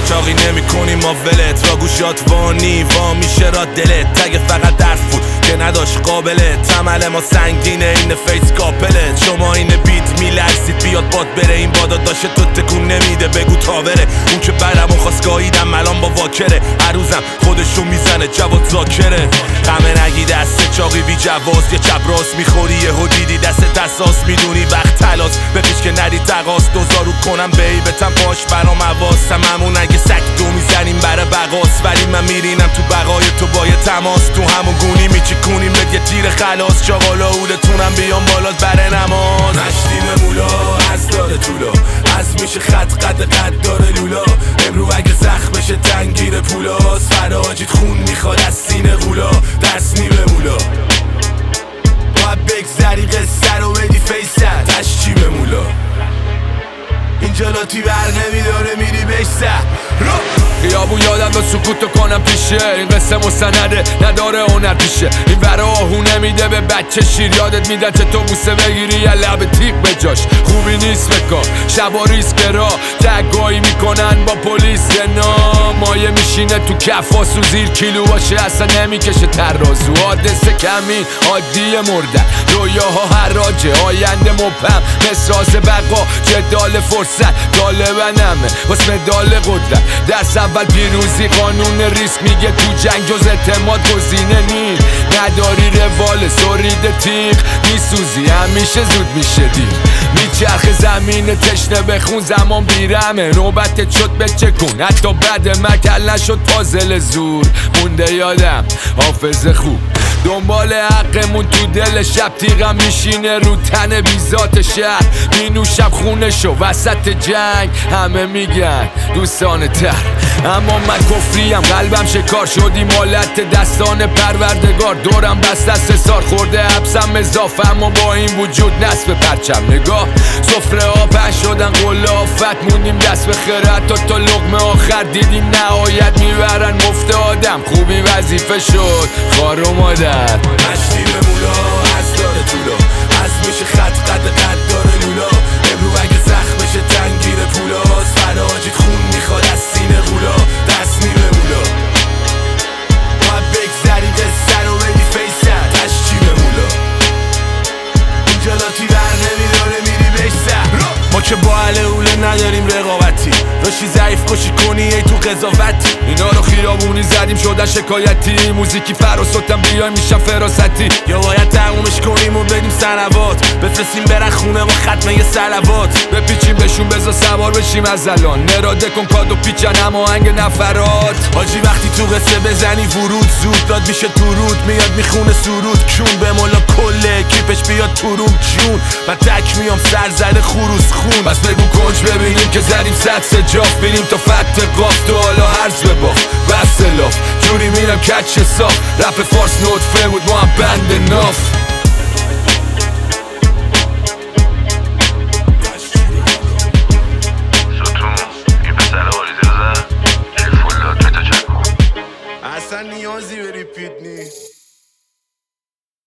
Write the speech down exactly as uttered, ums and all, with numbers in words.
چاقی نمی کنی ما ولت را گوشات وانی وا میشه را دلت تگ فقط درس بود که نداشت قابلت تمل ما سنگینه این فیس کاپلت شما این بیت میلرزید بیاد باد بره این بادا داشته تو تکون نمیده بگو تا بره اون که برمون خواست گاهیدم الان با واکره هر روزم خودشو میزنه جواد ذاکره غمه نگی دست چاقی بی جواز یه چپ راست میخوری یه دیدی دست دستاس میدونی وقت تلاس بپیش که ندی تقاس دوزارو کنم بیبتم باش برام حواسم همون اگه سک دو میزنیم برای بقاس ولی من میرینم تو بقای تو با یه تماس تو همون گونی میچیکونیم بد یه تیر خلاص چاقالا اولتونم بیام بالات بره نماز مشتی به مولا از داره طولا از میشه خط قد قد داره لولا امرو اگه زخم بشه تنگیر پولاس فراجید خون میخواد از سینه غولا دست نی به مولا باید بگذری قصه رو بدی فیست تشچی به مولا اینجا لاتی بر نمیداره میری بشته خیابون یادم با سکوتو کنم پیشه این قصه مستنده نداره هنر پیشه این ور آهو نمیده به بچه شیر یادت میدن چه تو بوسه بگیری یه لب تیغ به جاش خوبی نیست بکار شبا ریسک را تگایی میکنن با پلیس نه مایه میشینه تو کفاسو زیر کیلو باشه اصلا نمیکشه ترازو حادثه کمین عادی مردن رویاها حراجه آینده مبهم مسراز بقا جدال فرصت طالبنمه واسه مدال قدرت درس اول پیروزی قانون ریسک میگه تو جنگ جز اعتماد گزینه نی نداری روال سرید تیغ میسوزی همیشه زود میشه دیر میچرخ زمین تشنه بخون زمان بیرمه نوبتت شد بچه کن حتی بعد مکل نشد پازل زور مونده یادم حافظه خوب دنبال حقمون تو دل شب تیغم میشینه رو تن بیزات شهر مینوشم خونشو وسط جنگ همه میگن دوستان تر اما من کفریم قلبم شکار شدی مالت دستان پروردگار دورم بست دست سار خورده حبسم اضافه اما با این وجود نصب پرچم نگاه سفره ها پهن شدن قله آفت موندیم دست به خیرت تا تا لقمه آخر دیدیم نهایت میبرن مفت آدم خوبی وظیفه شد خار و مادر مشتی به مولا از داره طولا از میشه خط قد قد داره لولا امرو اگه زخم بشه تنگیر پولاس فراجید خون میخواد از سینه غولا دست نی به مولا باید بگذری قصه رو بدی فیست تشچی به مولا اینجا لاتی بر نمیداره میری بشته ما که با اهل اوله نداریم رقابتی داشتی ضعیف کشی کنی ای تو قضاوتی اینا رو خیابونی زدیم شدن شکایتی موزیکی فراسوتم بیایم میشن فراستی یا باید تمومش کنیم و بدیم سنوات بفرستیم برن خونه با ختمه یه سلوات بپیچیم بهشون بزا سوار بشیم از الان نراده کن کادو پیچن اما هنگ نفرات حاجی وقتی تو قصه بزنی ورود زود داد میشه تو رود میاد میخونه سرود کون به مولا کله کیپش بیاد تو روم جون من تک میام سر زده خروس خون بس بگو کنج ببینیم که زدیم صد سجاف بینیم تا فتح قاف تو حالا هرز بباف بس لاف جوری میرم کچ صاف رپ فارس نطفه بود ما هم بند ناف